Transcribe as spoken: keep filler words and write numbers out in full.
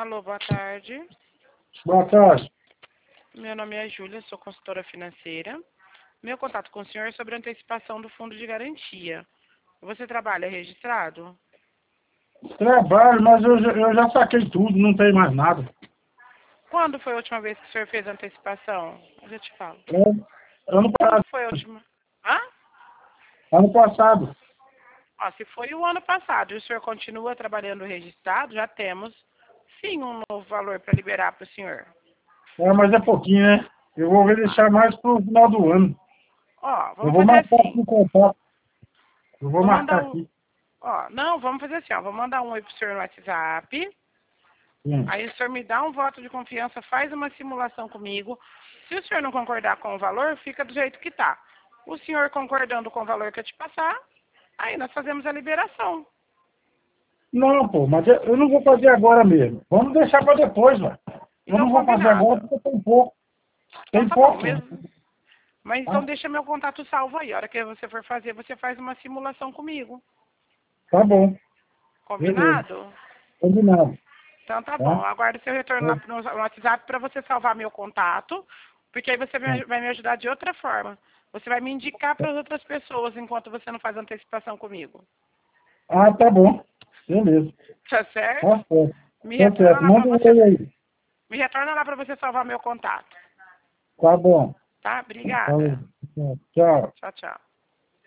Alô, boa tarde. Boa tarde. Meu nome é Júlia, sou consultora financeira. Meu contato com o senhor é sobre a antecipação do fundo de garantia. Você trabalha registrado? Trabalho, mas eu já, eu já saquei tudo, não tem mais nada. Quando foi a última vez que o senhor fez a antecipação? Eu já te falo. É, ano Quando passado. foi a última? Hã? Ano passado. Ó, se foi o ano passado e o senhor continua trabalhando registrado, já temos, sim, um novo valor para liberar para o senhor. É, mas é pouquinho, né? Eu vou deixar mais pro final do ano. Ó, Eu vamos vou fazer marcar assim. aqui o contato. Eu vou Vou mandar marcar um... aqui. Ó, não, vamos fazer assim, ó. Vou mandar um oi pro senhor no WhatsApp. Sim. Aí o senhor me dá um voto de confiança, faz uma simulação comigo. Se o senhor não concordar com o valor, fica do jeito que tá. O senhor concordando com o valor que eu te passar, aí nós fazemos a liberação. Não, pô, mas eu, eu não vou fazer agora mesmo. Vamos deixar para depois, velho. Eu Então não vou fazer agora combinado. porque tem pouco. Então Tem tá bom, pouco. mesmo. Mas então Tá, deixa meu contato salvo aí. A hora que você for fazer, você faz uma simulação comigo. tá bom. Beleza. Combinado? Combinado. Então tá bom. Tá? Aguardo seu retorno lá no no WhatsApp para você salvar meu contato, porque aí você Tá. vai me ajudar de outra forma. Você vai me indicar para as outras pessoas enquanto você não faz antecipação comigo. Ah, tá bom. Beleza. Tá certo? Tá certo. Me Tá retorna certo. lá para Manda um você. e-mail aí. Me retorna lá para você salvar meu contato. Tá bom. Tá? Falou. Obrigada. Tchau. Tchau, tchau.